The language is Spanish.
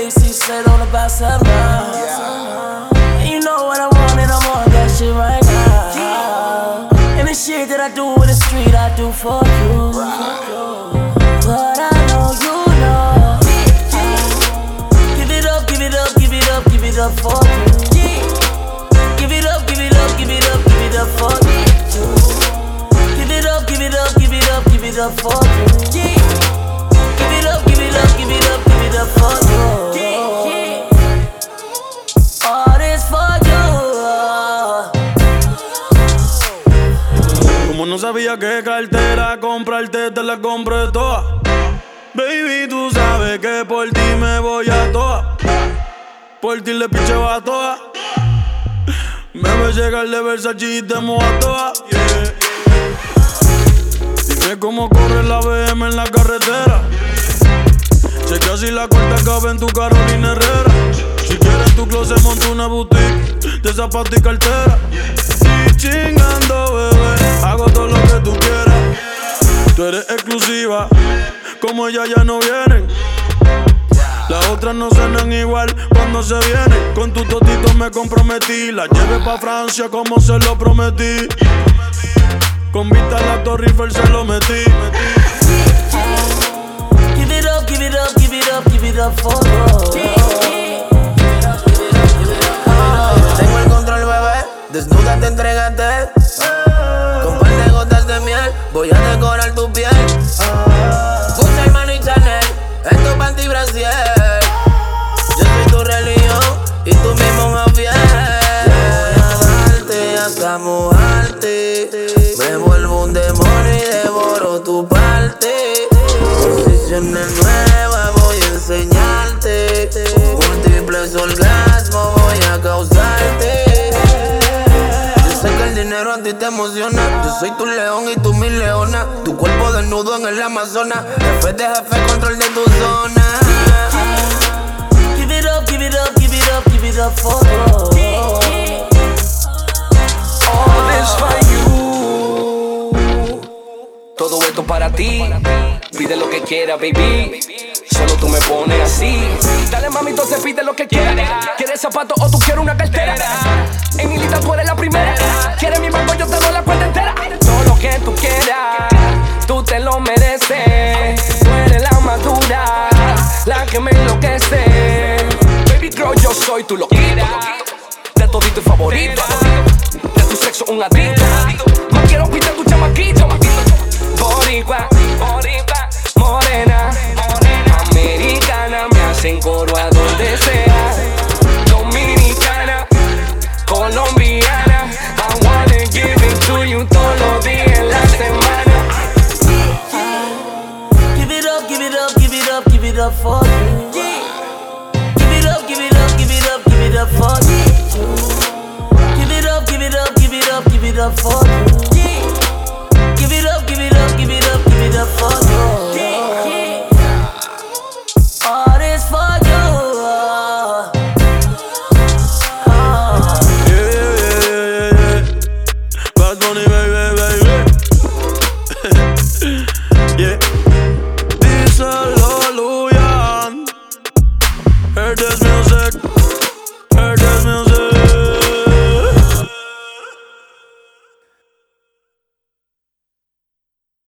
367 on the bicep now. And you know what I want and I want that shit right now. And the shit that I do in the street, I do for you. But I know you know. Give it up, give it up, give it up, give it up for you. Give it up, give it up, give it up, give it up for you. Give it up, give it up, give it up, give it up for you. Give it up, give it up, give it up, give it up for you. All this for you. Como no sabía qué cartera comprarte, te la compré toda. Baby, tú sabes que por ti me voy a toa. Por ti le picheo a toa. Me ves llegar de Versace y te mojo a toa. Yeah. Dime cómo corre la BM en la carretera. Checa si la corta cabe en tu Carolina Herrera. Si quieres tu closet monto una boutique de zapatos y cartera. Y chingando, bebé, hago todo lo que tú quieras. Tú eres exclusiva, como ella ya no vienen. Las otras no suenan igual cuando se vienen. Con tu totito me comprometí. La llevé pa' Francia como se lo prometí. Con vista a la Torre Eiffel se lo metí. Give it up, give it up, give it up, give it up for you. Tengo el control, bebé. Desnúdate, entrégate. Con par de gotas de miel voy a decorar tu piel. Gucci, Armani y Chanel en tu panty brasier. Yo soy tu religión y tú mi monja fiel. Voy a darte hasta mojarte. Me vuelvo un demonio y devoro tu parte. Posiciones nuevas voy a enseñarte. Múltiples orgasmos voy a causarte. Yo sé que el dinero a ti te emociona. Yo soy tu león y tú mi leona. Tu cuerpo desnudo en el Amazonas. Jefe de jefe, control de tu zona. Give it up, give it up, give it up, give it up for you. All this for you. Todo esto para ti. Pide lo que quieras, baby. Solo tú me pones así. Dale, mami, entonces pide lo que quieras. ¿Quieres zapatos o tú quieres una cartera? En mi lista tú eres la primera. ¿Quieres mi banco? Yo te doy la cuenta entera. Todo lo que tú quieras, tú te lo mereces. Tú eres la madura, la que me enloquece. Baby girl, yo soy tu loquito. De todito y favorito. De tu sexo un adicto. No quiero quitar tu chamaquito. Boricua, boricua, morena, americana, me hacen coro a donde sea. Dominicana, colombiana, I wanna give it to you todos los días en la semana. Give it up, give it up, give it up, give it up for you. Give it up, give it up, give it up, give it up for you. Give it up, give it up, give it up, give it up for you.